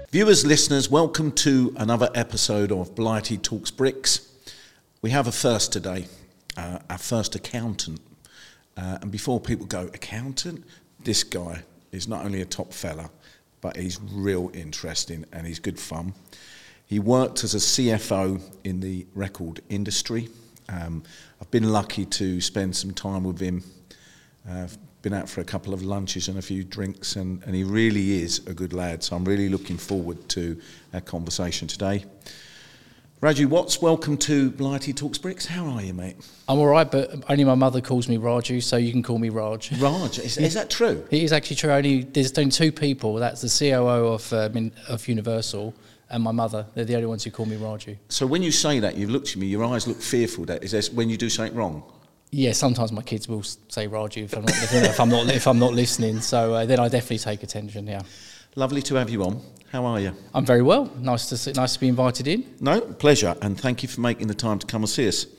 Viewers, listeners, welcome to another episode of Blighty Talks Bricks. We have a first today, our first accountant. And before people go, accountant? This guy is not only a top fella, but he's real interesting and he's good fun. He worked as a CFO in the record industry. I've been lucky to spend some time with him. Been out for a couple of lunches and a few drinks, and he really is a good lad, so I'm really looking forward to our conversation today. Raju Watts, welcome to Blighty Talks Bricks. How are you, mate? I'm all right, but only my mother calls me Raju, so you can call me Raj. Raj, is that true? It is actually true. There's only two people. That's the COO of Universal and my mother. They're the only ones who call me Raju. So when you say that, you've looked at me, your eyes look fearful. Is that when you do something wrong? Yeah, sometimes my kids will say Raju if I'm not listening. So then I definitely take attention. Yeah. Lovely to have you on. How are you? I'm very well. Nice to be invited in. No, pleasure, and thank you for making the time to come and see us.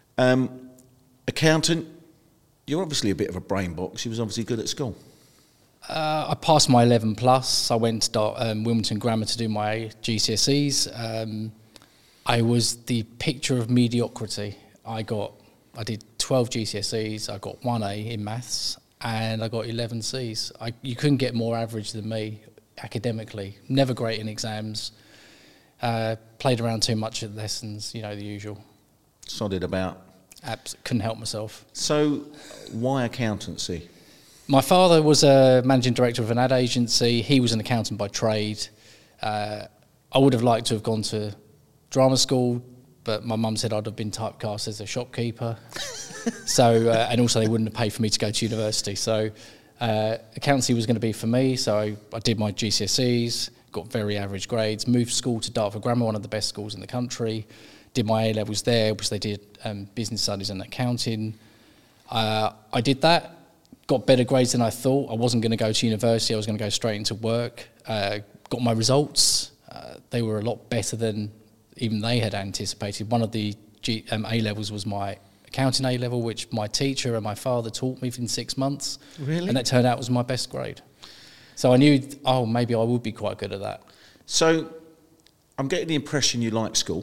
Accountant, you're obviously a bit of a brain box. You was obviously good at school. I passed my 11 plus. I went to Wilmington Grammar to do my GCSEs. I was the picture of mediocrity. I did 12 GCSEs, I got 1A in maths, and I got 11 Cs. You couldn't get more average than me academically. Never great in exams. Played around too much at lessons, the usual. Sodded about. Couldn't help myself. So, why accountancy? My father was a managing director of an ad agency. He was an accountant by trade. I would have liked to have gone to drama school, but my mum said I'd have been typecast as a shopkeeper. So, and also they wouldn't have paid for me to go to university. So, accountancy was going to be for me. So I did my GCSEs, got very average grades, moved school to Dartford Grammar, one of the best schools in the country. Did my A-levels there, which they did business studies and accounting. I did that, got better grades than I thought. I wasn't going to go to university. I was going to go straight into work. Got my results. They were a lot better than even they had anticipated. One of the A-levels was my accounting A-level, which my teacher and my father taught me in 6 months. Really? And that turned out was my best grade. So I knew, maybe I would be quite good at that. So I'm getting the impression you like school.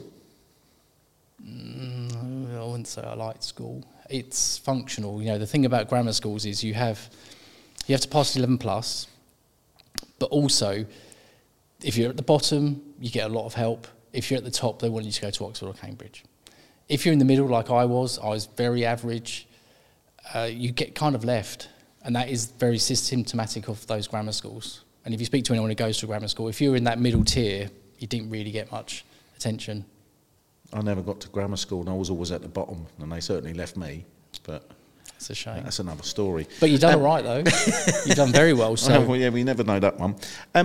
I wouldn't say I liked school. It's functional. The thing about grammar schools is you have to pass 11 plus, but also if you're at the bottom, you get a lot of help. If you're at the top, they want you to go to Oxford or Cambridge. If you're in the middle like I was very average, you get kind of left. And that is very symptomatic of those grammar schools. And if you speak to anyone who goes to a grammar school, if you're in that middle tier, you didn't really get much attention. I never got to grammar school and I was always at the bottom, and they certainly left me. But it's a shame. That's another story. But you've done all right, though. You've done very well. So. Well, yeah, we never know that one.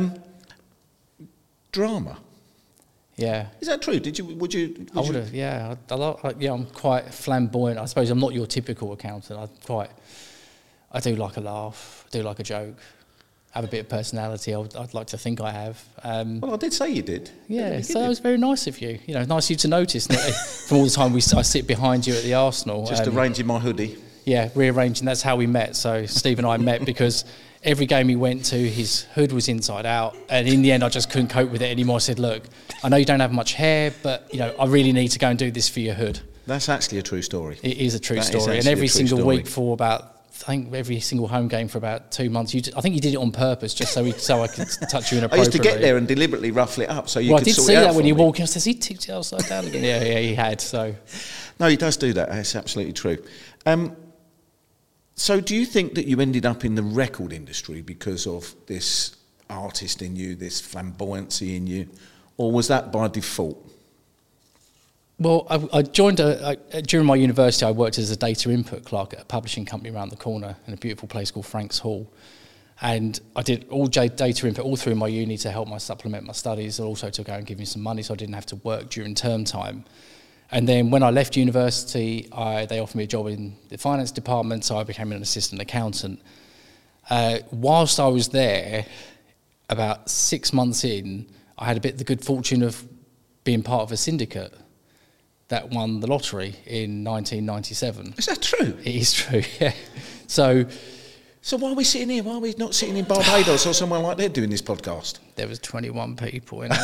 Drama. Yeah. Is that true? Would you? I would have. Yeah. I'm quite flamboyant. I suppose I'm not your typical accountant. I do like a laugh. I do like a joke. Have a bit of personality. I'd like to think I have. Well, I did say you did. Yeah. So it was very nice of you. Nice of you to notice from all the time I sit behind you at the Arsenal. Just arranging my hoodie. Yeah, rearranging. That's how we met. So Steve and I met because every game he went to, his hood was inside out. And in the end, I just couldn't cope with it anymore. I said, look, I know you don't have much hair, but, I really need to go and do this for your hood. That's actually a true story. It is a true story. And every single week for every single home game for about 2 months, I think you did it on purpose, just so I could touch you inappropriately. I used to get there and deliberately ruffle it up so you could sort it out. I did see that when you walk in. I said, he tipped it upside down again. Yeah, he had. So, no, he does do that. That's absolutely true. So do you think that you ended up in the record industry because of this artist in you, this flamboyancy in you, or was that by default? Well, I joined during my university. I worked as a data input clerk at a publishing company around the corner in a beautiful place called Franks Hall, and I did all data input all through my uni to help supplement my studies, and also to go and give me some money so I didn't have to work during term time. And then when I left university, they offered me a job in the finance department, so I became an assistant accountant. Whilst I was there, about 6 months in, I had a bit of the good fortune of being part of a syndicate that won the lottery in 1997. Is that true? It is true, yeah. So So why are we sitting here? Why are we not sitting in Barbados or somewhere like that doing this podcast? There was 21 people in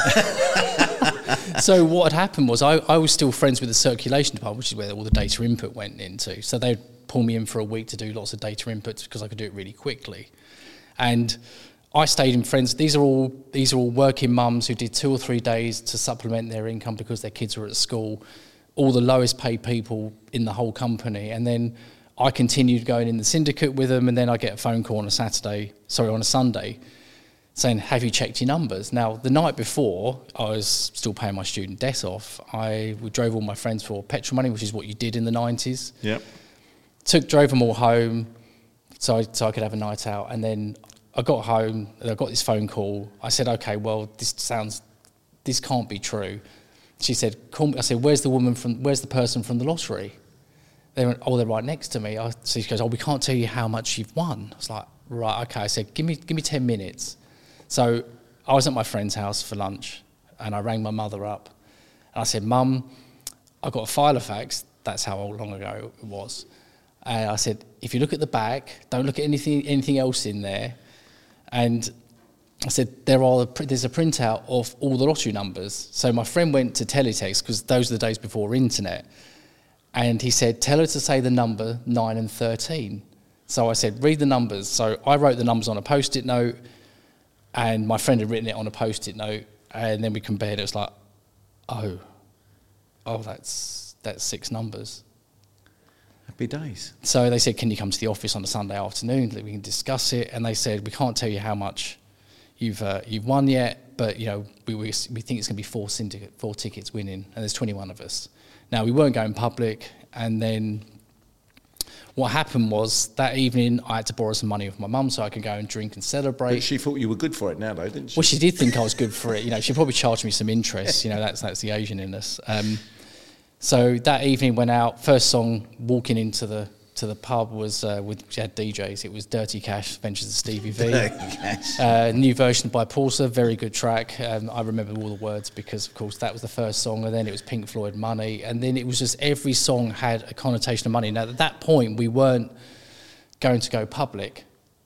it. So what had happened was I was still friends with the circulation department, which is where all the data input went into. So they'd pull me in for a week to do lots of data inputs because I could do it really quickly. And I stayed in friends. These are all working mums who did 2 or 3 days to supplement their income because their kids were at school. All the lowest paid people in the whole company. And then I continued going in the syndicate with them, and then I get a phone call on a Sunday, saying, have you checked your numbers? Now, the night before, I was still paying my student debt off. We drove all my friends for petrol money, which is what you did in the 90s. Yep. Drove them all home so I could have a night out. And then I got home, and I got this phone call. I said, okay, well, this can't be true. She said, call me. I said, where's the person from the lottery? They went, oh, they're right next to me. So she goes, oh, we can't tell you how much you've won. I was like, right, okay. I said, give me 10 minutes. So I was at my friend's house for lunch, and I rang my mother up. And I said, Mum, I got a file of facts. That's how long ago it was. And I said, if you look at the back, don't look at anything else in there. And I said, there's a printout of all the lottery numbers. So my friend went to Teletext, because those are the days before internet. And he said, tell her to say the number 9 and 13. So I said, read the numbers. So I wrote the numbers on a Post-it note, and my friend had written it on a Post-it note, and then we compared it. It was like, oh, that's 6 numbers. Happy days. So they said, can you come to the office on a Sunday afternoon that we can discuss it? And they said, we can't tell you how much you've won yet, but we think it's going to be 4 tickets winning, and there's 21 of us. Now, we weren't going public, and then what happened was that evening I had to borrow some money with my mum so I could go and drink and celebrate. But she thought you were good for it now, though, didn't she? Well, she did think I was good for it. She probably charged me some interest. That's the Asian in us. So that evening went out. First song, walking into the pub, was we had DJs. It was Dirty Cash, Ventures of Stevie V. New version by Porter, very good track. I remember all the words because, of course, that was the first song, and then it was Pink Floyd, Money, and then it was just every song had a connotation of money. Now, at that point, we weren't going to go public.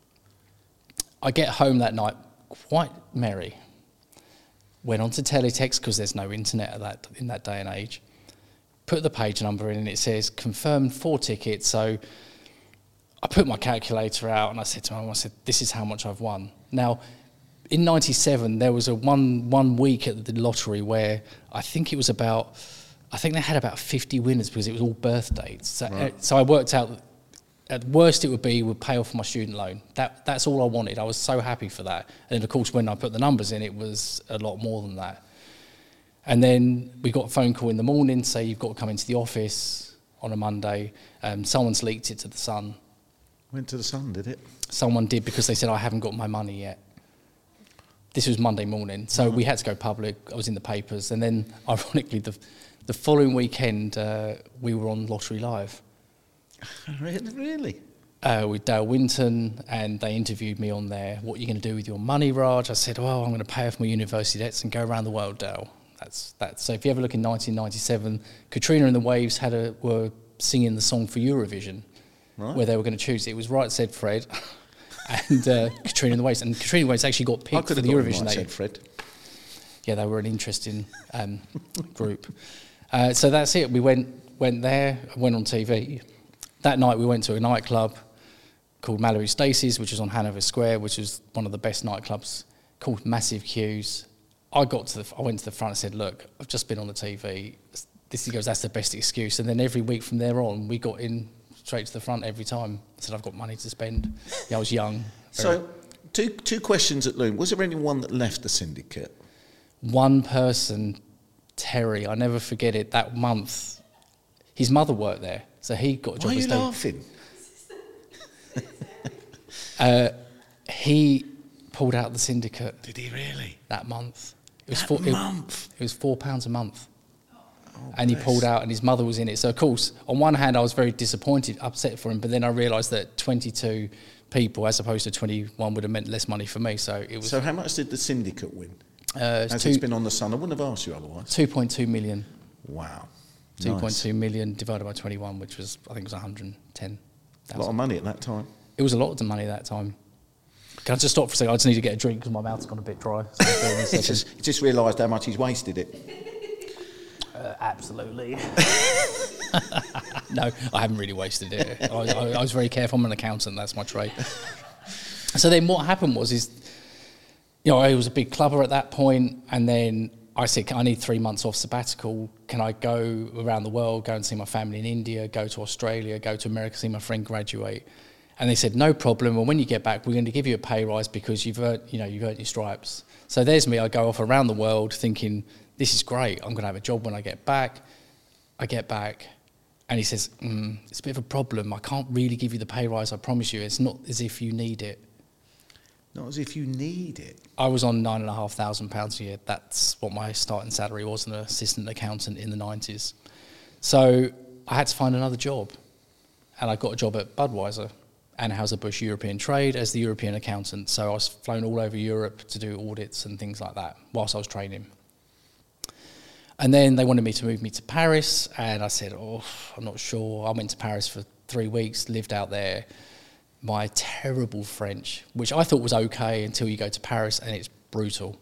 I get home that night quite merry. Went on to Teletext because there's no internet in that day and age. Put the page number in, and it says confirmed 4 tickets. So I put my calculator out, and I said to my mum, this is how much I've won. Now, in 97, there was a one week at the lottery where I think they had about 50 winners because it was all birth dates. So, right. So I worked out at worst it would pay off my student loan. That's all I wanted. I was so happy for that. And then, of course, when I put the numbers in, it was a lot more than that. And then we got a phone call in the morning, say you've got to come into the office on a Monday. Someone's leaked it to the Sun. Went to the Sun, did it? Someone did, because they said, I haven't got my money yet. This was Monday morning, so we had to go public. I was in the papers. And then, ironically, the following weekend, we were on Lottery Live. Really? With Dale Winton, and they interviewed me on there. What are you going to do with your money, Raj? I said, I'm going to pay off my university debts and go around the world, Dale. That's so if you ever look in 1997, Katrina and the Waves were singing the song for Eurovision, right, where they were going to choose. It was Right Said Fred and Katrina and the Waves. And Katrina and the Waves actually got picked for the Eurovision. Right Said Fred. Yeah, they were an interesting group. So that's it. We went there, went on TV. That night we went to a nightclub called Mallory Stacey's, which was on Hanover Square, which was one of the best nightclubs, called Massive Queues. I went to the front and said, look, I've just been on the TV. He goes, that's the best excuse. And then every week from there on, we got in straight to the front every time. I said, I've got money to spend. Yeah, I was young. So, two questions at Loon. Was there anyone that left the syndicate? One person, Terry, I never forget it, that month, his mother worked there. So he got a job. Why are you laughing? He pulled out the syndicate. Did he really? That month. It was £4 a month. And he pulled out, and his mother was in it. So, of course, on one hand, I was very disappointed, upset for him, but then I realised that 22 people, as opposed to 21, would have meant less money for me. So it was. So how much did the syndicate win? It's been on the Sun. I wouldn't have asked you otherwise. 2.2 million. Wow. 2.2 million divided by 21, which was, I think it was 110,000. A lot of money at that time. It was a lot of money that time. Can I just stop for a second? I just need to get a drink because my mouth's gone a bit dry. So he just realised how much he's wasted it. Absolutely. No, I haven't really wasted it. I was very careful. I'm an accountant. That's my trade. So then what happened was, I was a big clubber at that point, and then I said, I need 3 months off sabbatical. Can I go around the world, go and see my family in India, go to Australia, go to America, see my friend graduate? And they said, no problem. Well, when you get back, we're going to give you a pay rise because you've earned your stripes. So there's me. I go off around the world thinking, this is great. I'm going to have a job when I get back. I get back, and he says, it's a bit of a problem. I can't really give you the pay rise, I promise you. It's not as if you need it. Not as if you need it. I was on £9,500 a year. That's what my starting salary was, an assistant accountant in the 90s. So I had to find another job, and I got a job at Budweiser, Anheuser-Busch European Trade, as the European accountant. So I was flown all over Europe to do audits and things like that whilst I was training. And then they wanted me to move me to Paris, and I said, I'm not sure. I went to Paris for 3 weeks, lived out there. My terrible French, which I thought was okay until you go to Paris and it's brutal.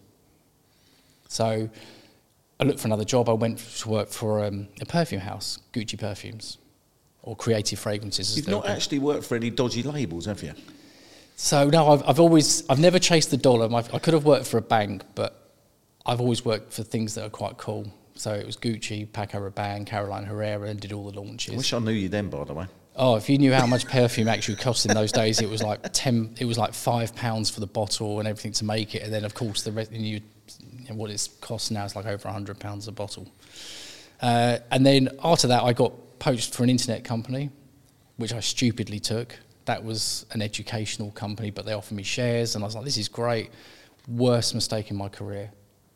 So I looked for another job. I went to work for a perfume house, Gucci Perfumes, or Creative Fragrances. You've not actually worked for any dodgy labels, have you? So no, I've never chased the dollar. I could have worked for a bank, but I've always worked for things that are quite cool. So it was Gucci, Paco Rabanne, Carolina Herrera, and did all the launches. I wish I knew you then, by the way. Oh, if you knew how much perfume actually cost in those days, it was like £5 for the bottle and everything to make it, and then of course the rest. What it costs now is like over £100 a bottle. And then after that, I got poached for an internet company, which I stupidly took. That was an educational company, but they offered me shares, and I was like, "This is great." Worst mistake in my career.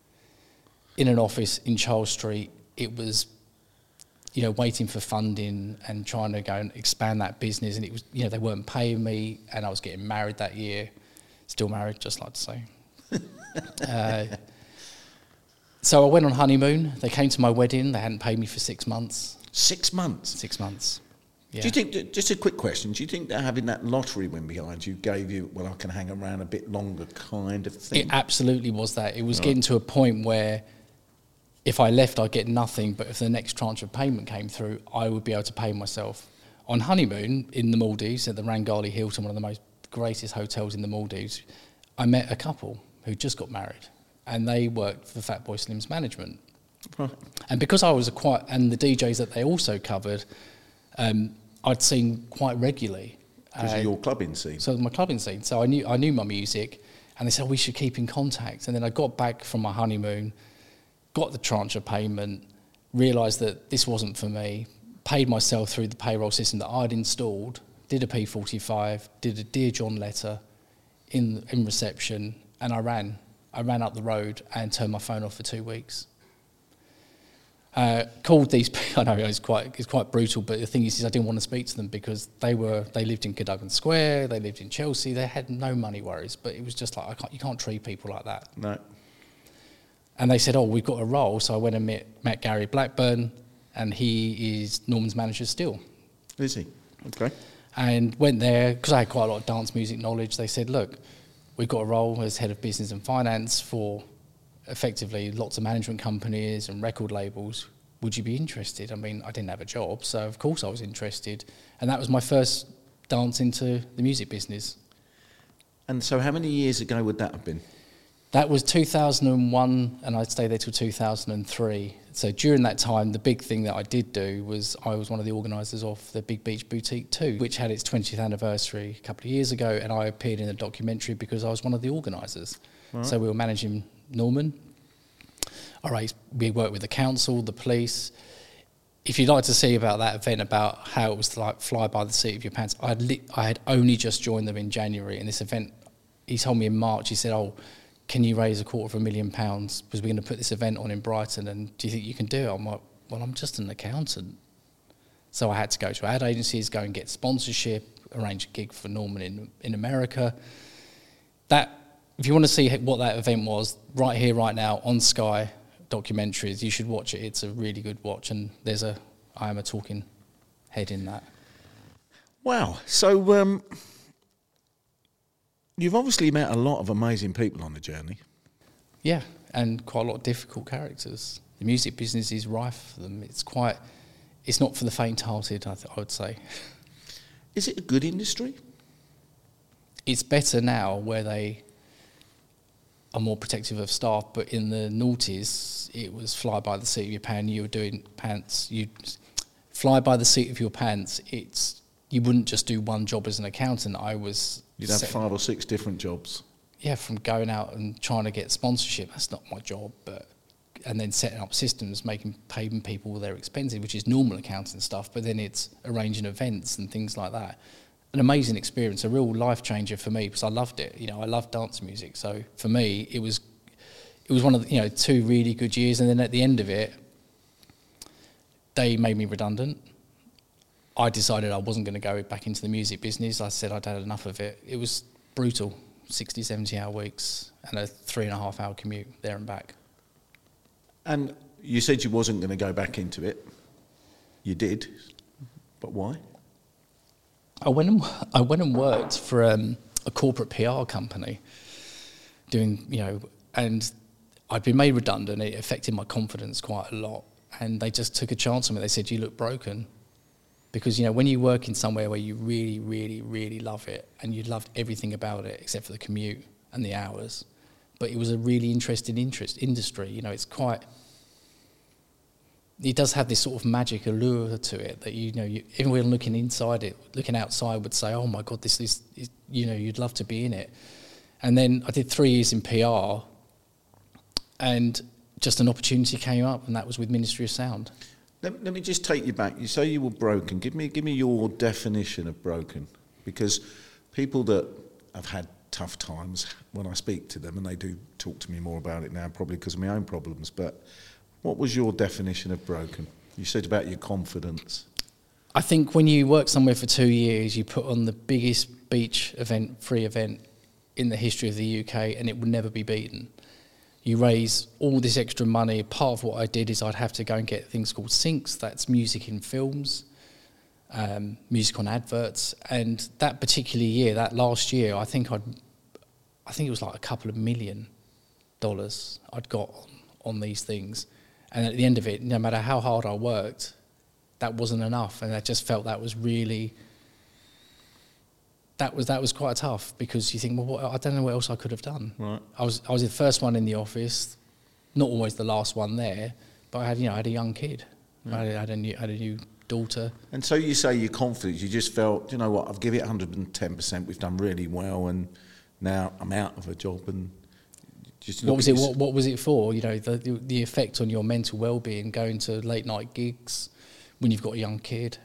In an office in Charles Street, it was, waiting for funding and trying to go and expand that business. And it was, they weren't paying me, and I was getting married that year. Still married, just like to say. So I went on honeymoon. They came to my wedding. They hadn't paid me for 6 months. 6 months? 6 months. Yeah. Do you think, just a quick question, do you think that having that lottery win behind you gave you, well, I can hang around a bit longer kind of thing? It absolutely was that. It was getting to a point where if I left, I'd get nothing, but if the next tranche of payment came through, I would be able to pay myself. On honeymoon in the Maldives, at the Rangali Hilton, one of the greatest hotels in the Maldives, I met a couple who just got married, and they worked for Fatboy Slim's management. Right. And because I was and the DJs that they also covered, I'd seen quite regularly. Because of your clubbing scene? So my clubbing scene. So I knew my music, and they said, we should keep in contact. And then I got back from my honeymoon, got the tranche of payment, realised that this wasn't for me, paid myself through the payroll system that I'd installed, did a P45, did a Dear John letter in reception, and I ran up the road and turned my phone off for 2 weeks. Called these people. I know it's quite brutal, but the thing is I didn't want to speak to them because they lived in Cadogan Square, they lived in Chelsea, they had no money worries, but it was just like you can't treat people like that. No. And they said, we've got a role. So I went and met Gary Blackburn, and he is Norman's manager still. Is he? Okay. And went there, because I had quite a lot of dance music knowledge. They said, look, we've got a role as head of business and finance for effectively lots of management companies and record labels. Would you be interested? I mean, I didn't have a job, so of course I was interested. And that was my first dance into the music business. And so how many years ago would that have been? That was 2001, and I'd stay there till 2003. So during that time, the big thing that I did do was I was one of the organisers of the Big Beach Boutique 2, which had its 20th anniversary a couple of years ago, and I appeared in a documentary because I was one of the organisers. Right. So we were managing Norman. We worked with the council, the police. If you'd like to see about that event, about how it was like fly by the seat of your pants, I had only just joined them in January, and this event, he told me in March, he said, can you raise £250,000 because we're going to put this event on in Brighton, and do you think you can do it? I'm like, well, I'm just an accountant. So I had to go to ad agencies, go and get sponsorship, arrange a gig for Norman in America. If you want to see what that event was, right here, right now, on Sky documentaries, you should watch it. It's a really good watch, and I am a talking head in that. Wow. So You've obviously met a lot of amazing people on the journey. Yeah, and quite a lot of difficult characters. The music business is rife for them. It's not for the faint-hearted, I would say. Is it a good industry? It's better now where they are more protective of staff, but in the noughties, it was fly by the seat of your pants. You were doing pants. You fly by the seat of your pants. You wouldn't just do one job as an accountant. You'd have 5 or 6 different jobs. Yeah, from going out and trying to get sponsorship. That's not my job, and then setting up systems, paying people their expenses, which is normal accounting stuff. But then it's arranging events and things like that. An amazing experience, a real life changer for me because I loved it. You know, I love dance music, so for me it was one of the, 2 really good years. And then at the end of it, they made me redundant. I decided I wasn't going to go back into the music business. I said I'd had enough of it. It was brutal, 60, 70-hour weeks and a 3.5-hour commute there and back. And you said you wasn't going to go back into it. You did, but why? I went and worked for a corporate PR company, and I'd been made redundant. It affected my confidence quite a lot, and they just took a chance on me. They said, "You look broken," because when you work in somewhere where you really, really, really love it, and you loved everything about it except for the commute and the hours, but it was a really interesting industry. It's quite. It does have this sort of magic allure to it that everyone looking inside it, looking outside, would say, "Oh my God, this is you'd love to be in it." And then I did 3 years in PR, and just an opportunity came up, and that was with Ministry of Sound. Let me just take you back. You say you were broken. Give me your definition of broken, because people that have had tough times, when I speak to them, and they do talk to me more about it now, probably because of my own problems, but. What was your definition of broken? You said about your confidence. I think when you work somewhere for 2 years, you put on the biggest beach event, free event in the history of the UK, and it would never be beaten. You raise all this extra money. Part of what I did is I'd have to go and get things called syncs. That's music in films, music on adverts. And that particular year, that last year, I think it was like a couple of $1 million I'd got on these things. And at the end of it, no matter how hard I worked, that wasn't enough. And I just felt that was really, that was quite tough, because you think, well, I don't know what else I could have done. Right. I was the first one in the office, not always the last one there, but I had a young kid. Yeah. I had a new daughter. And so you say your confidence, you just felt, you know what, I've given it 110%, we've done really well, and now I'm out of a job. And what was it for? The effect on your mental well-being, going to late night gigs when you've got a young kid.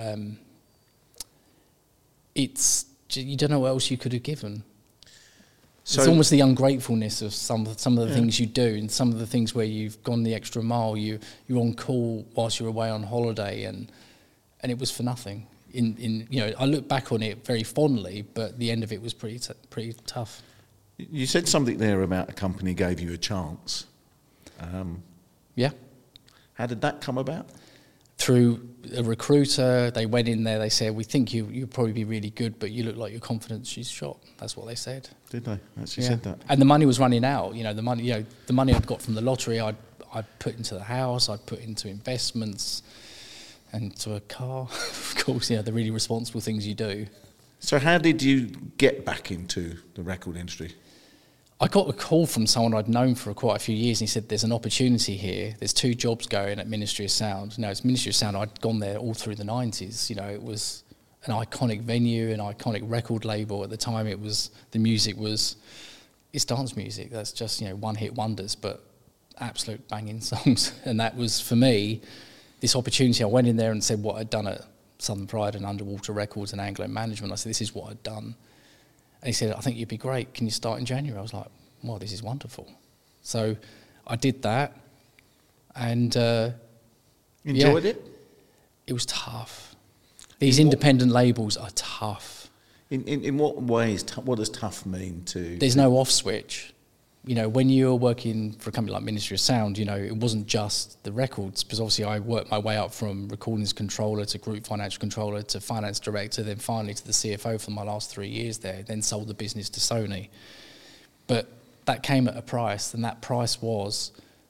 You don't know what else you could have given. So it's almost the ungratefulness of some of the things you do, and some of the things where you've gone the extra mile. You're on call whilst you're away on holiday, and it was for nothing. I look back on it very fondly, but the end of it was pretty tough. You said something there about a company gave you a chance. Yeah. How did that come about? Through a recruiter. They went in there, they said, "We think you'll probably be really good, but you look like your confidence is shot." That's what they said. Did they actually said that? And the money was running out. The money I'd got from the lottery, I'd put into the house, I'd put into investments and to a car. Of course, the really responsible things you do. So how did you get back into the record industry? I got a call from someone I'd known for quite a few years, and he said, "There's an opportunity here. There's 2 jobs going at Ministry of Sound." It's Ministry of Sound. I'd gone there all through the 90s. It was an iconic venue, an iconic record label. At the time, the music was, it's dance music. That's just, one-hit wonders, but absolute banging songs. And that was, for me, this opportunity. I went in there and said what I'd done at Southern Pride and Underwater Records and Anglo Management. I said, "This is what I'd done." And he said, "I think you'd be great. Can you start in January?" I was like, "Well, this is wonderful." So I did that, and enjoyed it. It was tough. These independent labels are tough. In what ways? What does tough mean to? There's no off switch. You know, when you're working for a company like Ministry of Sound, you know, it wasn't just the records, because obviously I worked my way up from recordings controller to group financial controller to finance director, then finally to the CFO for my last 3 years there, then sold the business to Sony. But that came at a price, and that price was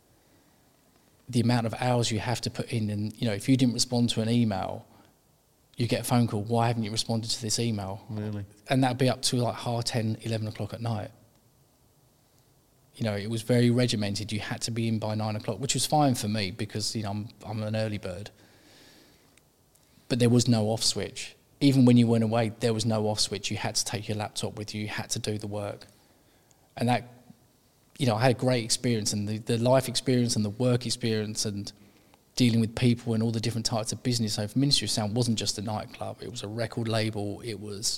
the amount of hours you have to put in. And, you know, if you didn't respond to an email, you get a phone call, why haven't you responded to this email? Really? And that'd be up to like 10, 11 o'clock at night. You know, it was very regimented. You had to be in by 9 o'clock, which was fine for me because, you know, I'm an early bird. But there was no off switch. Even when you went away, there was no off switch. You had to take your laptop with you. You had to do the work. And that, you know, I had a great experience, and the life experience and the work experience and dealing with people and all the different types of business. So Ministry of Sound wasn't just a nightclub. It was a record label. It was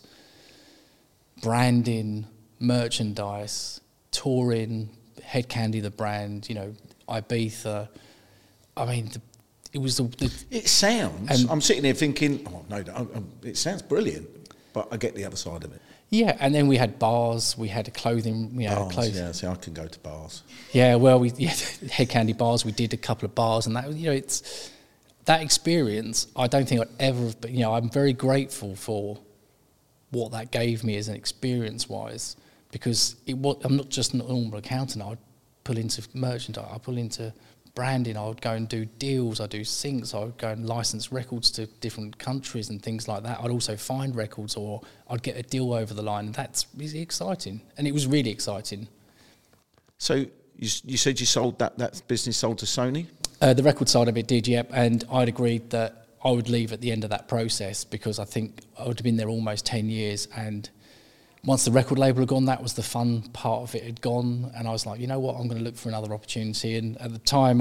branding, merchandise, touring, Head Candy, the brand, you know, Ibiza. I mean, it was It sounds. I'm sitting here thinking, oh no, it sounds brilliant, but I get the other side of it. Yeah, and then we had bars, we had clothing, Bars, yeah. See, I can go to bars. Yeah, well, Head Candy bars. We did a couple of bars, and that, you know, it's that experience. I don't think I'd ever have. You know, I'm very grateful for what that gave me as an experience-wise, because I'm not just a normal accountant. I'd pull into merchandise, I'd pull into branding, I would go and do deals, I'd do syncs, I would go and license records to different countries and things like that. I'd also find records, or I'd get a deal over the line. That's really exciting, and it was really exciting. So you said you sold that business sold to Sony? The record side of it did, yep, and I'd agreed that I would leave at the end of that process, because I think I would have been there almost 10 years, and once the record label had gone, that was the fun part of it had gone, and I was like, you know what, I'm going to look for another opportunity. And at the time,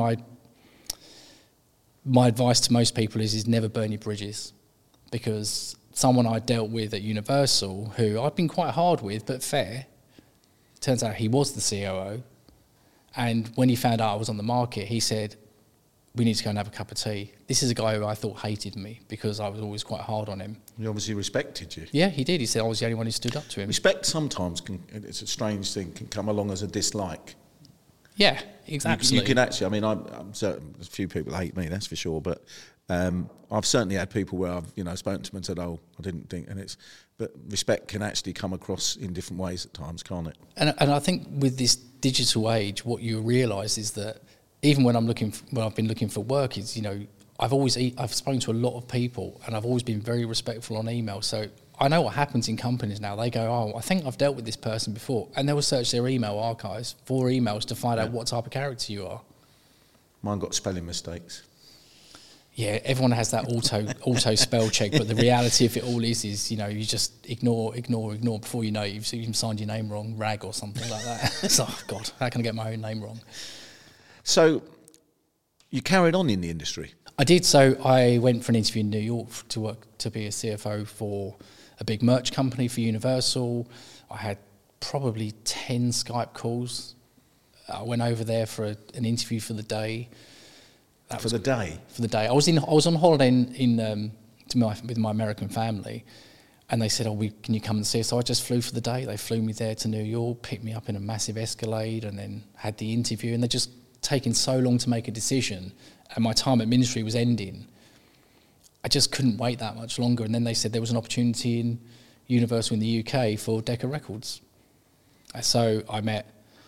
my advice to most people is never burn your bridges, because someone I dealt with at Universal, who I'd been quite hard with, but fair, turns out he was the COO, and when he found out I was on the market, he said, we need to go and have a cup of tea. This is a guy who I thought hated me because I was always quite hard on him. He obviously respected you. Yeah, he did. He said I was the only one who stood up to him. Respect sometimes, it's a strange thing, can come along as a dislike. Yeah, exactly. You can actually, I mean, I'm certain a few people hate me, that's for sure, but I've certainly had people where I've, you know, spoken to them and said, oh, I didn't think, but respect can actually come across in different ways at times, can't it? And I think with this digital age, what you realise is that even when I've been looking for work, is, you know, I've spoken to a lot of people, and I've always been very respectful on email. So I know what happens in companies now. They go, oh, I think I've dealt with this person before, and they will search their email archives for emails to find out what type of character you are. Mine got spelling mistakes. Yeah, everyone has that auto spell check, but the reality of it all is, you know, you just ignore. Before you know it, you've even signed your name wrong, rag or something like that. It's like, oh, God, how can I get my own name wrong? So you carried on in the industry? I did. So I went for an interview in New York to work to be a CFO for a big merch company for Universal. I had probably 10 Skype calls. I went over there for an interview for the day. For the day? For the day. I was on holiday with my American family, and they said, can you come and see us? So I just flew for the day. They flew me there to New York, picked me up in a massive Escalade, and then had the interview. And they just taken so long to make a decision, and my time at Ministry was ending. I just couldn't wait that much longer. And then they said there was an opportunity in Universal in the UK for Decca Records. So I met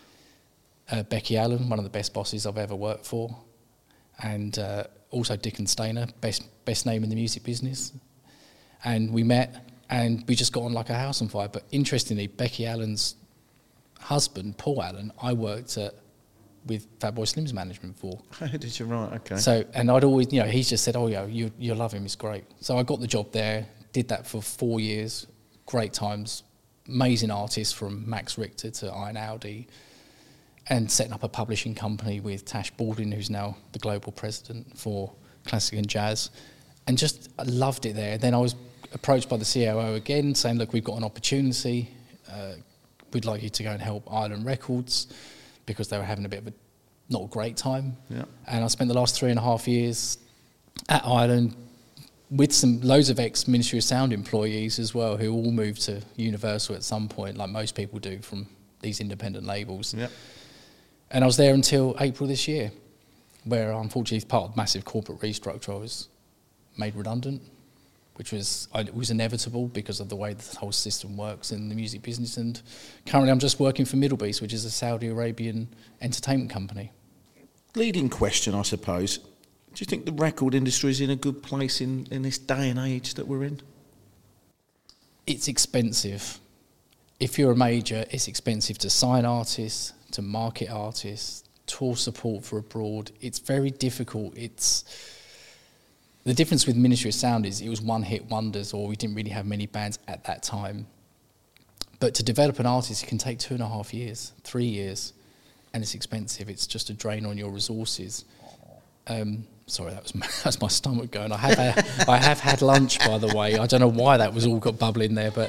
Becky Allen, one of the best bosses I've ever worked for, and also Dickon Stainer, best name in the music business. And we met, and we just got on like a house on fire. But interestingly, Becky Allen's husband, Paul Allen, I worked with Fatboy Slim's management for. Oh, did you? Right, okay. So, and I'd always, you know, he's just said, oh, yeah, you'll love him, it's great. So I got the job there, did that for 4 years, great times, amazing artists from Max Richter to Iron Audi, and setting up a publishing company with Tash Baldwin, who's now the global president for classic and jazz, and just I loved it there. Then I was approached by the COO again, saying, look, we've got an opportunity, we'd like you to go and help Island Records, because they were having a bit of a not a great time. Yeah. And I spent the last 3.5 years at Ireland with loads of ex-Ministry of Sound employees as well, who all moved to Universal at some point, like most people do from these independent labels. Yep. And I was there until April this year, where unfortunately, as part of massive corporate restructure, I was made redundant, which was inevitable because of the way the whole system works in the music business. And currently I'm just working for Middle Beast, which is a Saudi Arabian entertainment company. Leading question, I suppose. Do you think the record industry is in a good place in this day and age that we're in? It's expensive. If you're a major, it's expensive to sign artists, to market artists, tour support for abroad. It's very difficult. The difference with Ministry of Sound is it was one-hit wonders, or we didn't really have many bands at that time. But to develop an artist, it can take 2.5 years, 3 years, and it's expensive. It's just a drain on your resources. Sorry, that's my stomach going. I have had lunch, by the way. I don't know why that was all got bubbling there, but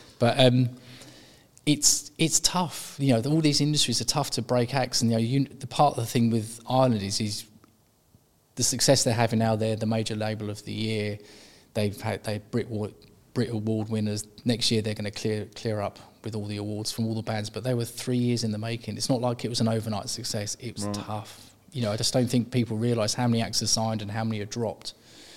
it's tough. You know, all these industries are tough to break acts, and the part of the thing with Ireland is the success they're having now. They're the major label of the year. They're Brit Award winners. Next year they're going to clear up with all the awards from all the bands. But they were 3 years in the making. It's not like it was an overnight success. It was tough. You know, I just don't think people realise how many acts are signed and how many are dropped.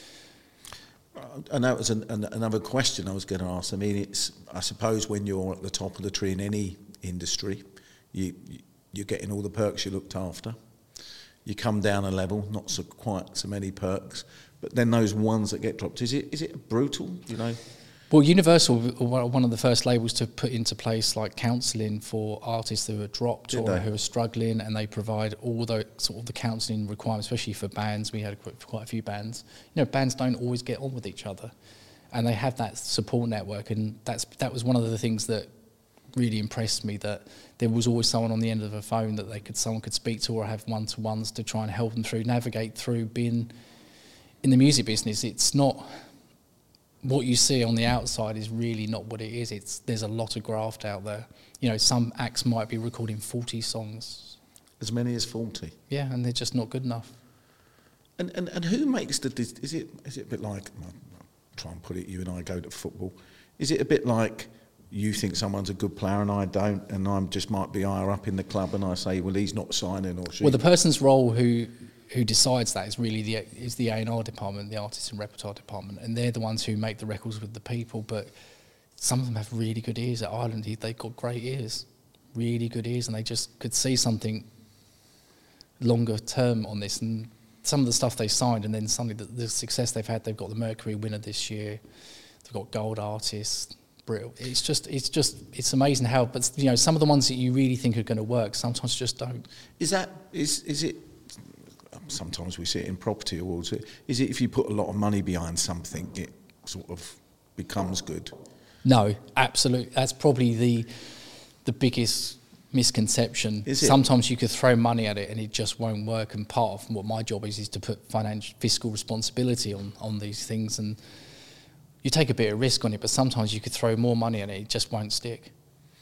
And that was another question I was going to ask. I mean, I suppose when you're at the top of the tree in any industry, you're getting all the perks, you're looked after. You come down a level, not quite so many perks, but then those ones that get dropped, is it brutal, you know? Well, Universal were one of the first labels to put into place like counselling for artists who are dropped who are struggling, and they provide all the sort of the counselling requirements, especially for bands. We had quite a few bands. You know, bands don't always get on with each other, and they have that support network, and that was one of the things that really impressed me, that there was always someone on the end of the phone that someone could speak to or have one-to-ones to try and help them navigate through being in the music business. It's not what you see on the outside is really not what it is. There's a lot of graft out there. You know, some acts might be recording 40 songs. As many as 40? Yeah, and they're just not good enough. And who makes is it a bit like, I'll try and put it, you and I go to football, is it a bit like you think someone's a good player and I don't, and I just might be higher up in the club and I say, well, he's not signing, or she... Well, the person's role who decides that is really the A&R department, the artist and repertoire department, and they're the ones who make the records with the people. But some of them have really good ears. At Ireland, they've got great ears, really good ears, and they just could see something longer term on this. And some of the stuff they signed, and then suddenly the success they've had, they've got the Mercury winner this year, they've got gold artists. It's amazing how, but you know, some of the ones that you really think are going to work sometimes just don't. Is it? Sometimes we see it in property awards. Is it if you put a lot of money behind something, it sort of becomes good? No, absolutely. That's probably the biggest misconception. Is it? Sometimes you could throw money at it and it just won't work. And part of what my job is to put fiscal responsibility on these things, and you take a bit of risk on it. But sometimes you could throw more money at it, it just won't stick.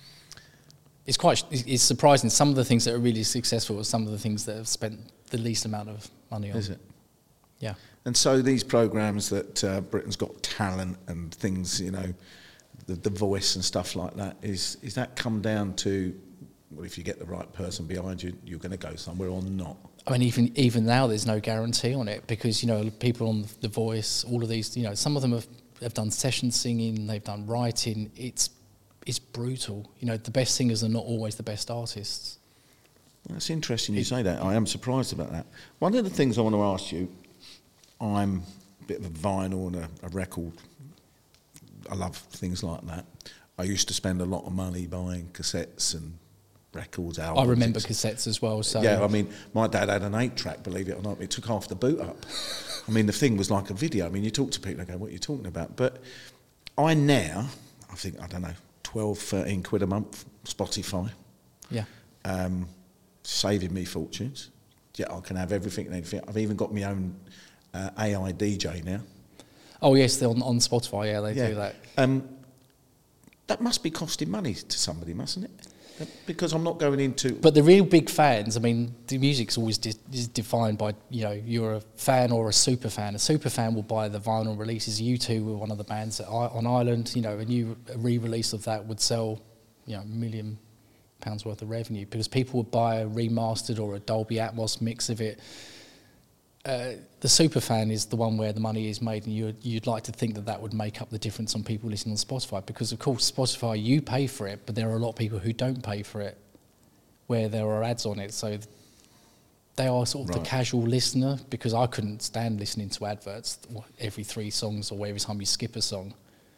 It's surprising. Some of the things that are really successful are some of the things that have spent the least amount of money on. Is it? Yeah. And so these programmes that Britain's Got Talent and things, you know, the Voice and stuff like that, is that come down to, well, if you get the right person behind you, you're going to go somewhere or not? I mean, even now, there's no guarantee on it, because, you know, people on The Voice, all of these, you know, some of them have done session singing, they've done writing. It's brutal. You know, the best singers are not always the best artists. That's interesting you say that. I am surprised about that. One of the things I want to ask you, I'm a bit of a vinyl and a record. I love things like that. I used to spend a lot of money buying cassettes and records, albums. I remember cassettes as well. So yeah, I mean, my dad had an 8-track, believe it or not. It took half the boot up. I mean, the thing was like a video. I mean, you talk to people, they go, what are you talking about? But I think, I don't know, 12, 13 quid a month, Spotify. Yeah. Saving me fortunes. Yeah, I can have everything and anything. I've even got my own AI DJ now. Oh yes, they're on Spotify. Yeah, they do that. That must be costing money to somebody, mustn't it? Because I'm not going into. But the real big fans, I mean, the music's always is defined by, you know, you're a fan or a super fan. A super fan will buy the vinyl releases. U2 were one of the bands on Ireland. You know, a re-release of that would sell, you know, worth of revenue, because people would buy a remastered or a Dolby Atmos mix of it. The superfan is the one where the money is made, and you'd like to think that would make up the difference on people listening on Spotify, because of course Spotify, you pay for it, but there are a lot of people who don't pay for it, where there are ads on it, so they are sort of the casual listener, because I couldn't stand listening to adverts every 3 songs or every time you skip a song.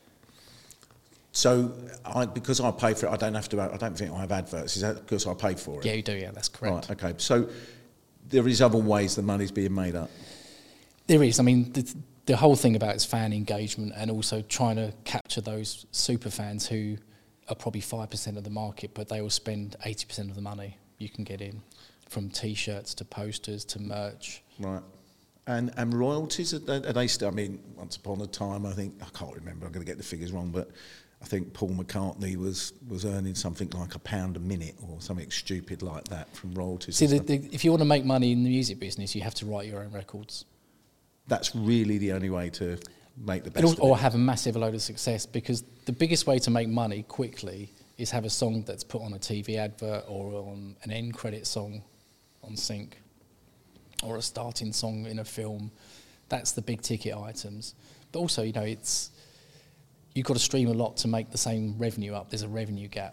So, because I pay for it, I don't think I have adverts. Is that because I pay for it? Yeah, you do, yeah, that's correct. Right, okay. So, there is other ways the money's being made up? There is. I mean, the whole thing about it's fan engagement, and also trying to capture those super fans who are probably 5% of the market, but they will spend 80% of the money you can get in, from T-shirts to posters to merch. Right. And royalties, are they still, I mean, once upon a time, I think, I can't remember, I'm going to get the figures wrong, but I think Paul McCartney was earning something like £1 a minute or something stupid like that from royalties. See, if you want to make money in the music business, you have to write your own records. That's really the only way to make the best of it. Or have a massive load of success, because the biggest way to make money quickly is have a song that's put on a TV advert or on an end credit song on Sync, or a starting song in a film. That's the big ticket items. But also, you know, you've got to stream a lot to make the same revenue up. There's a revenue gap.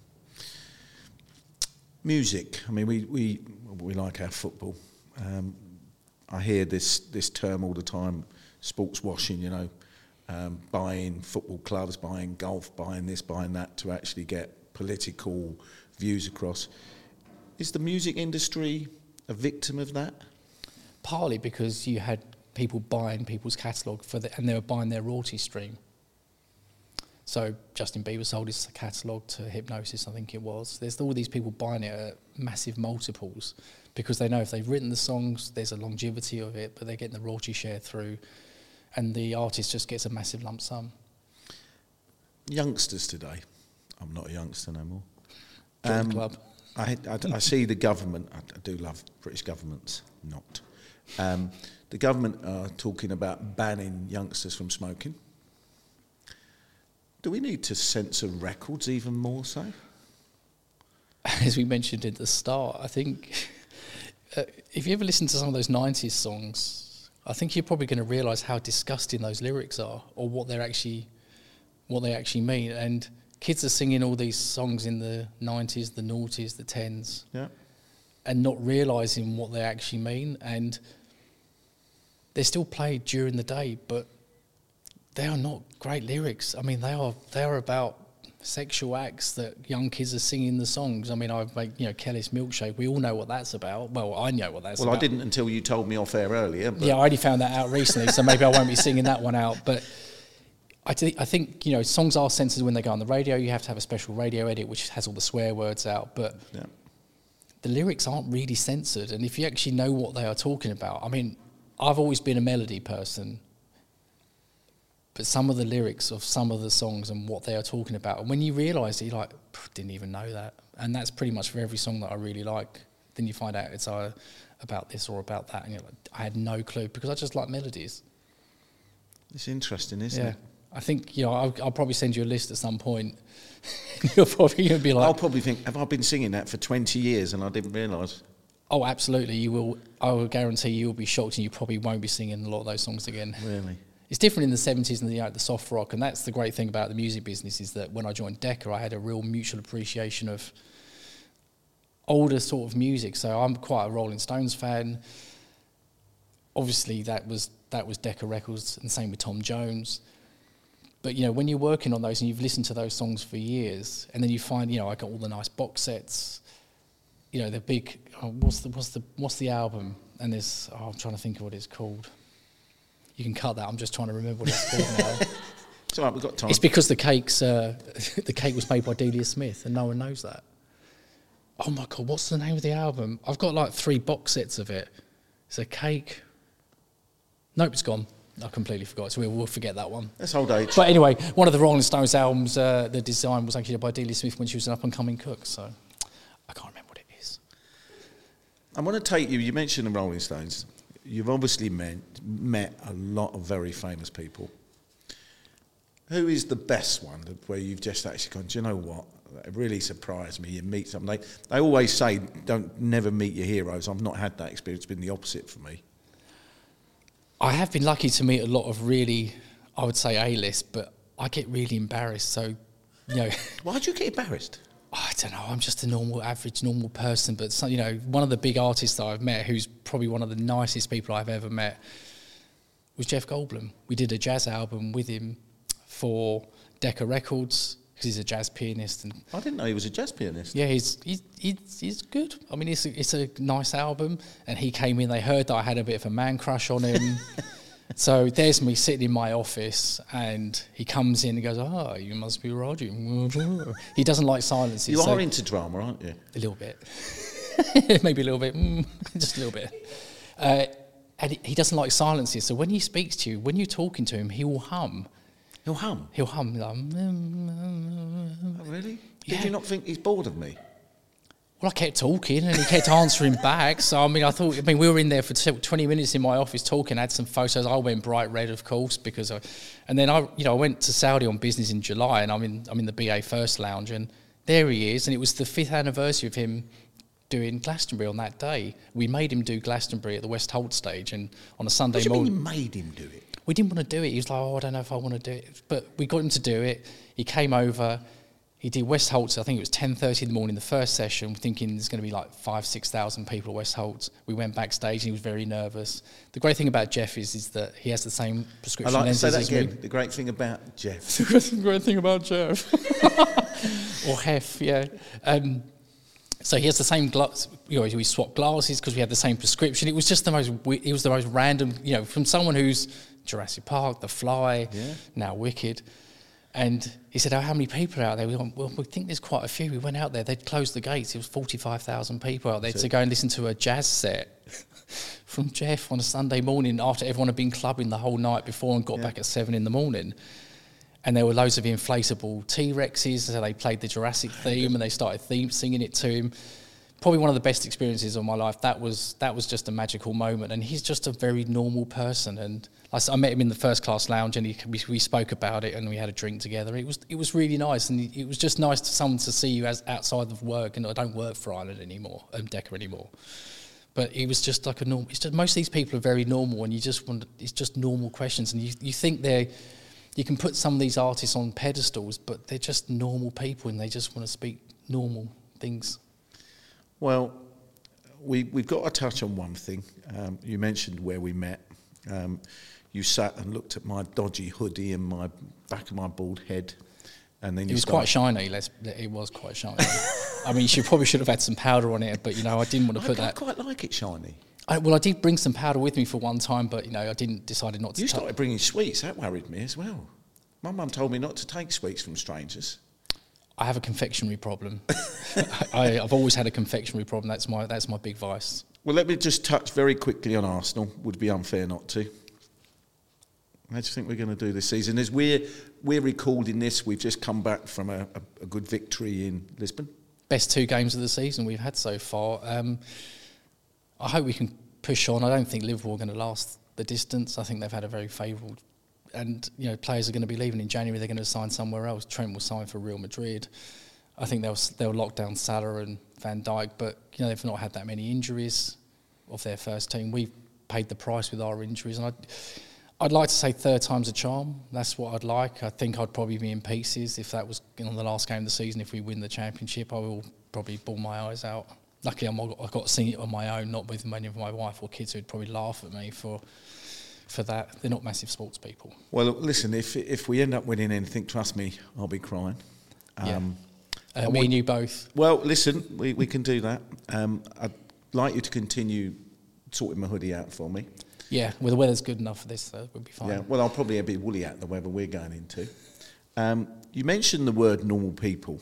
Music. I mean, we like our football. I hear this term all the time, sports washing, you know, buying football clubs, buying golf, buying this, buying that, to actually get political views across. Is the music industry a victim of that? Partly because you had people buying people's catalogue and they were buying their royalty stream. So Justin Bieber sold his catalogue to Hipgnosis, I think it was. There's all these people buying it at massive multiples, because they know if they've written the songs, there's a longevity of it, but they're getting the royalty share through, and the artist just gets a massive lump sum. Youngsters today, I'm not a youngster no more. Join the club. I see the government, I do love British governments, not. The government are talking about banning youngsters from smoking. Do we need to censor records even more so? As we mentioned at the start, I think if you ever listen to some of those 90s songs, I think you're probably going to realise how disgusting those lyrics are, or what they actually mean. And kids are singing all these songs in the 90s, the noughties, the 10s, and not realising what they actually mean. And they're still played during the day, but they are not great lyrics. I mean, they are about sexual acts that young kids are singing the songs. I mean, I've made, Kelly's Milkshake. We all know what that's about. Well, I know what that's about. Well, I didn't until you told me off air earlier. But. Yeah, I only found that out recently, so maybe I won't be singing that one out. But I think songs are censored when they go on the radio. You have to have a special radio edit which has all the swear words out. But the lyrics aren't really censored. And if you actually know what they are talking about, I mean, I've always been a melody person, but some of the lyrics of some of the songs and what they are talking about, and when you realise it, you're like, didn't even know that. And that's pretty much for every song that I really like. Then you find out it's about this or about that, and you're like, I had no clue, because I just like melodies. It's interesting, isn't it? I think, I'll probably send you a list at some point. You're probably going to be like... I'll probably think, have I been singing that for 20 years and I didn't realise? Oh, absolutely, you will. I will guarantee you'll be shocked, and you probably won't be singing a lot of those songs again. Really? It's different in the 70s and the soft rock, and that's the great thing about the music business, is that when I joined Decca, I had a real mutual appreciation of older sort of music. So I'm quite a Rolling Stones fan. Obviously, that was Decca Records, and same with Tom Jones. But, when you're working on those and you've listened to those songs for years, and then you find, I got all the nice box sets, the big, what's the album? And there's, I'm trying to think of what it's called. You can cut that. I'm just trying to remember what it's called now. It's all right, we've got time. It's because the cake was made by Delia Smith, and no one knows that. Oh my God, what's the name of the album? I've got like 3 box sets of it. It's a cake. Nope, it's gone. I completely forgot, so we'll forget that one. That's old age. But anyway, one of the Rolling Stones albums, the design was actually by Delia Smith when she was an up-and-coming cook, so I can't remember what it is. I want to take you mentioned the Rolling Stones. You've obviously met a lot of very famous people. Who is the best one where you've just actually gone, do you know what? It really surprised me. You meet someone. They always say, never meet your heroes. I've not had that experience. It's been the opposite for me. I have been lucky to meet a lot of really, I would say A-list, but I get really embarrassed. So, you know. Why do you get embarrassed? I don't know. I'm just a normal person. But you know, one of the big artists that I've met, who's probably one of the nicest people I've ever met, was Jeff Goldblum. We did a jazz album with him for Decca Records because he's a jazz pianist. And I didn't know he was a jazz pianist. yeah, he's good. I mean, it's a nice album. And he came in. They heard that I had a bit of a man crush on him. So there's me sitting in my office, and he comes in and goes, "Oh, you must be Roger." He doesn't like silences. You are into drama, aren't you? A little bit. Maybe a little bit. Just a little bit. And he doesn't like silences. So when he speaks to you, when you're talking to him, he will hum. He'll hum? He'll hum. Like, oh, really? Yeah. Did you not think he's bored of me? Well, I kept talking and he kept answering back. So, I mean, we were in there for 20 minutes in my office talking, had some photos. I went bright red, of course, because and then I went to Saudi on business in July, and I'm in the BA First Lounge, and there he is. And it was the 5th anniversary of him doing Glastonbury on that day. We made him do Glastonbury at the West Holt stage, and on a Sunday morning. What do you mean you made him do it? We didn't want to do it. He was like, I don't know if I want to do it. But we got him to do it. He came over. He did West Holt's, I think it was 10:30 in the morning, the first session, thinking there's going to be like 5,000-6,000 people at West Holt's. We went backstage and he was very nervous. The great thing about Jeff is that he has the same prescription lenses as me. Say that again. The great thing about Jeff. The great thing about Jeff. Or Hef, yeah. So he has the same we swapped glasses because we had the same prescription. It was just the most random, from someone who's Jurassic Park, The Fly, now Wicked. And he said, how many people are out there? We went, well, we think there's quite a few. We went out there, they'd closed the gates. It was 45,000 people out there to go and listen to a jazz set from Jeff on a Sunday morning after everyone had been clubbing the whole night before and got back at 7 in the morning. And there were loads of inflatable T-Rexes, so they played the Jurassic theme and they started singing it to him. Probably one of the best experiences of my life. That was just a magical moment. And he's just a very normal person. And I met him in the first class lounge, and we spoke about it, and we had a drink together. It was really nice, and it was just nice to someone to see you as outside of work. And I don't work for Ireland anymore, Decca anymore. But it was just like a normal. It's just, most of these people are very normal, and it's just normal questions, and you think you can put some of these artists on pedestals, but they're just normal people, and they just want to speak normal things. Well, we've got to touch on one thing. You mentioned where we met. You sat and looked at my dodgy hoodie and my back of my bald head, and then it was quite shiny. It was quite shiny. I mean, you probably should have had some powder on it, but I didn't want to put that. I quite like it shiny. I did bring some powder with me for one time, but I decided not to. You started bringing sweets. That worried me as well. My mum told me not to take sweets from strangers. I have a confectionery problem. I've always had a confectionery problem. That's my big vice. Well, let me just touch very quickly on Arsenal. Would be unfair not to. How do you think we're going to do this season? As we're recording this, we've just come back from a good victory in Lisbon. Best 2 games of the season we've had so far. I hope we can push on. I don't think Liverpool are going to last the distance. I think they've had a very favourable... And, players are going to be leaving in January. They're going to sign somewhere else. Trent will sign for Real Madrid. I think they'll lock down Salah and Van Dijk, but, they've not had that many injuries of their first team. We've paid the price with our injuries. And I'd like to say 3rd time's a charm. That's what I'd like. I think I'd probably be in pieces if that was on the last game of the season. If we win the championship, I will probably bawl my eyes out. Luckily, I've got to sing it on my own, not with many of my wife or kids who'd probably laugh at me for that. They're not massive sports people. Well, listen, if we end up winning anything, trust me, I'll be crying. Me and you both. Well, listen, we can do that. I'd like you to continue sorting my hoodie out for me. Yeah, well, the weather's good enough for this, so we'll be fine. Yeah, well, I'll probably be woolly out the weather we're going into. You mentioned the word normal people.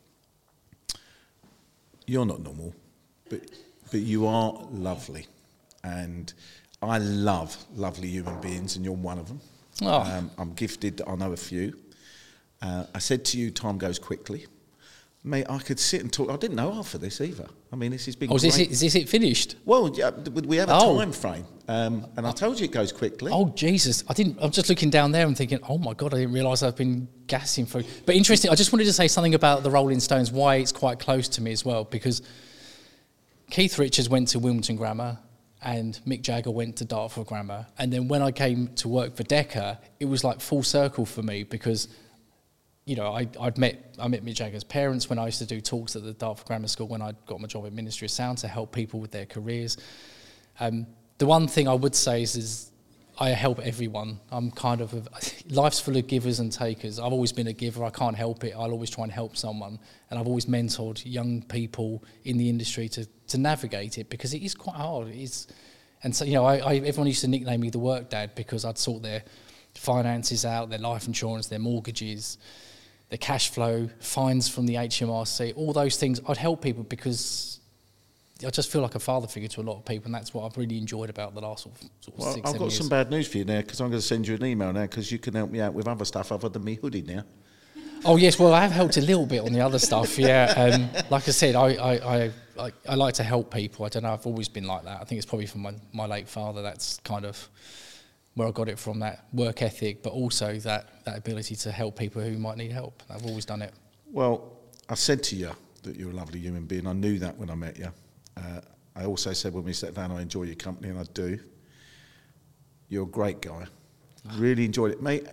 You're not normal, but you are lovely. And I love lovely human beings, and you're one of them. Oh. I'm gifted. I know a few. I said to you, time goes quickly. Mate, I could sit and talk. I didn't know half of this either. I mean, this has been. Oh, great. is this it finished? Well, yeah, we have a time frame, and I told you it goes quickly. Oh Jesus! I'm just looking down there and thinking, oh my God, I didn't realise I've been gassing for. But interesting. I just wanted to say something about the Rolling Stones. Why it's quite close to me as well, because Keith Richards went to Wilmington Grammar, and Mick Jagger went to Dartford Grammar, and then when I came to work for Decca, it was like full circle for me because. You know, I met Mick Jagger's parents when I used to do talks at the Dartford Grammar School when I got my job at Ministry of Sound to help people with their careers. The one thing I would say is I help everyone. I'm kind of life's full of givers and takers. I've always been a giver. I can't help it. I'll always try and help someone. And I've always mentored young people in the industry to navigate it because it is quite hard. And so, you know, everyone used to nickname me the work dad because I'd sort their finances out, their life insurance, their mortgages, the cash flow, fines from the HMRC, all those things. I'd help people because I just feel like a father figure to a lot of people, and that's what I've really enjoyed about the last sort of 6-7 years. I've got some bad news for you now because I'm going to send you an email now because you can help me out with other stuff other than me hoodie now. Oh yes, well I have helped a little bit on the other stuff. Yeah, like I said, I like to help people. I don't know. I've always been like that. I think it's probably from my late father. That's kind of where I got it from, that work ethic, but also that ability to help people who might need help. I've always done it. Well, I said to you that you're a lovely human being. I knew that when I met you. I also said when we sat down, I enjoy your company, and I do. You're a great guy. Really enjoyed it. Mate,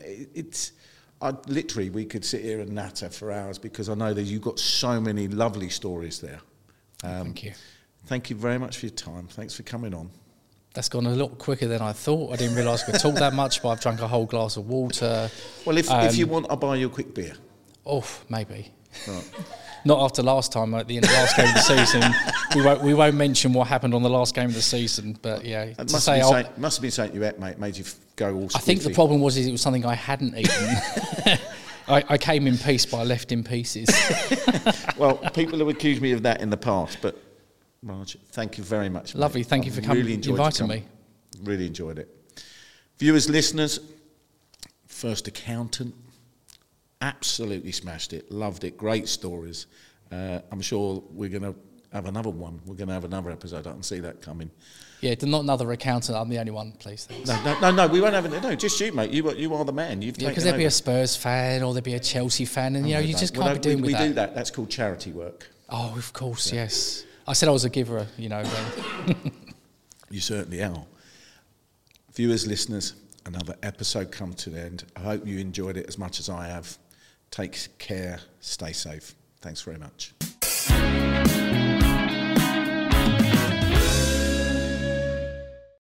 we could sit here and natter for hours because I know that you've got so many lovely stories there. Thank you. Thank you very much for your time. Thanks for coming on. That's gone a lot quicker than I thought. I didn't realise I could talk that much, but I've drunk a whole glass of water. Well, if you want, I'll buy you a quick beer. Oh, maybe. Right. Not after last time, at the end of the last game of the season. We won't mention what happened on the last game of the season, but yeah. It must have been something you ate, mate, made you go all squiffy. I think the problem was it was something I hadn't eaten. I came in peace, but I left in pieces. Well, people have accused me of that in the past, but Raj, thank you very much. Lovely, mate. thank you for coming, inviting me. Really enjoyed it. Viewers, listeners, first accountant, absolutely smashed it, loved it, great stories. I'm sure we're going to have another one. We're going to have another episode. I can see that coming. Yeah, not another accountant. I'm the only one, please. Thanks. No, we won't have it. No, just you, mate. You are the man. Because there'd be a Spurs fan or there'd be a Chelsea fan, and you just can't be doing with that. We do that. That's called charity work. Oh, of course, yes. I said I was a giver, then. You certainly are. Viewers, listeners, another episode come to the end. I hope you enjoyed it as much as I have. Take care, stay safe. Thanks very much.